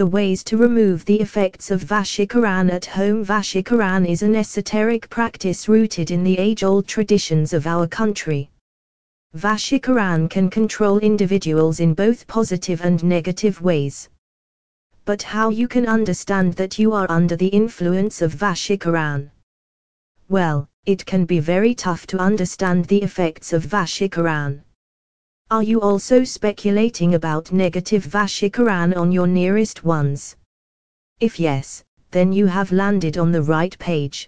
The ways to remove the effects of Vashikaran at home. Vashikaran is an esoteric practice rooted in the age-old traditions of our country. Vashikaran can control individuals in both positive and negative ways. But how you can understand that you are under the influence of Vashikaran? Well, it can be very tough to understand the effects of Vashikaran. Are you also speculating about negative Vashikaran on your nearest ones? If yes, then you have landed on the right page.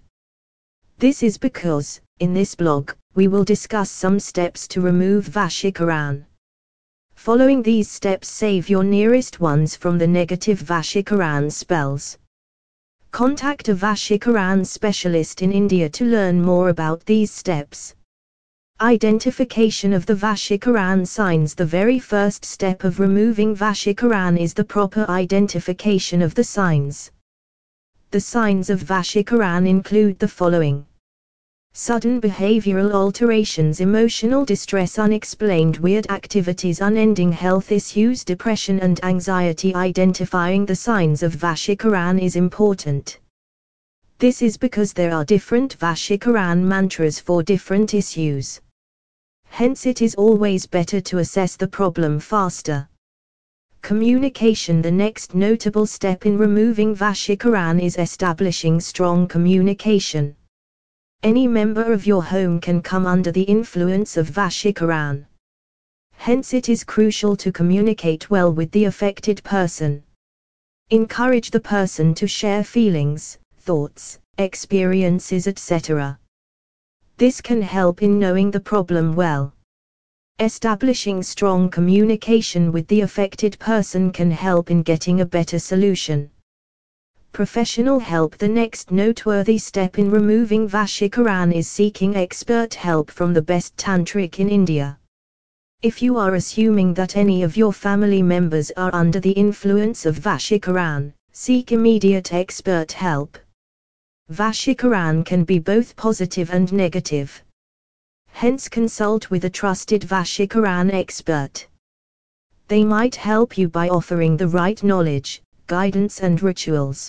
This is because, in this blog, we will discuss some steps to remove Vashikaran. Following these steps save your nearest ones from the negative Vashikaran spells. Contact a Vashikaran specialist in India to learn more about these steps. Identification of the Vashikaran signs. The very first step of removing Vashikaran is the proper identification of the signs. The signs of Vashikaran include the following: sudden behavioral alterations, emotional distress, unexplained weird activities, unending health issues, depression and anxiety. Identifying the signs of Vashikaran is important. This is because there are different Vashikaran mantras for different issues. Hence it is always better to assess the problem faster. Communication. The next notable step in removing Vashikaran is establishing strong communication. Any member of your home can come under the influence of Vashikaran. Hence it is crucial to communicate well with the affected person. Encourage the person to share feelings, thoughts, experiences, etc. This can help in knowing the problem well. Establishing strong communication with the affected person can help in getting a better solution. Professional help. The next noteworthy step in removing Vashikaran is seeking expert help from the best tantric in India. If you are assuming that any of your family members are under the influence of Vashikaran, seek immediate expert help. Vashikaran can be both positive and negative. Hence consult with a trusted Vashikaran expert. They might help you by offering the right knowledge, guidance and rituals.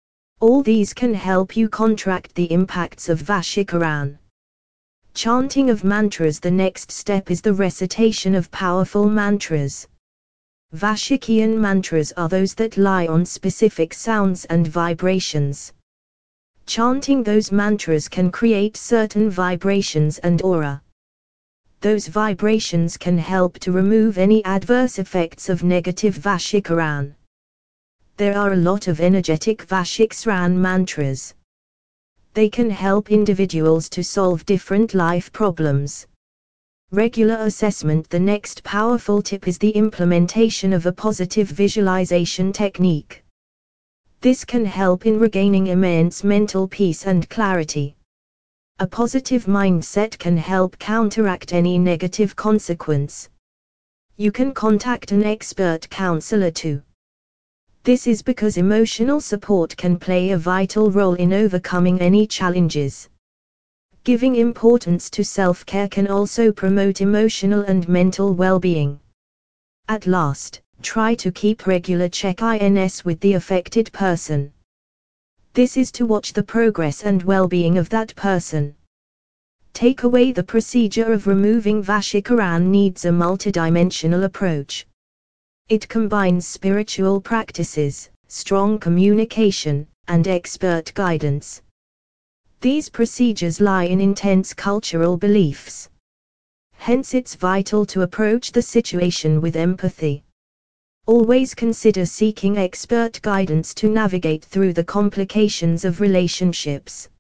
All these can help you counteract the impacts of Vashikaran. Chanting of mantras. The next step is the recitation of powerful mantras. Vashikian mantras are those that lie on specific sounds and vibrations. Chanting those mantras can create certain vibrations and aura. Those vibrations can help to remove any adverse effects of negative Vashikaran. There are a lot of energetic Vashikaran mantras. They can help individuals to solve different life problems. Regular assessment. The next powerful tip is the implementation of a positive visualization technique. This can help in regaining immense mental peace and clarity. A positive mindset can help counteract any negative consequence. You can contact an expert counselor too. This is because emotional support can play a vital role in overcoming any challenges. Giving importance to self-care can also promote emotional and mental well-being. At last, try to keep regular check-ins with the affected person. This is to watch the progress and well-being of that person. Take away the procedure of removing Vashikaran needs a multidimensional approach. It combines spiritual practices, strong communication, and expert guidance. These procedures lie in intense cultural beliefs. Hence it's vital to approach the situation with empathy. Always consider seeking expert guidance to navigate through the complications of relationships.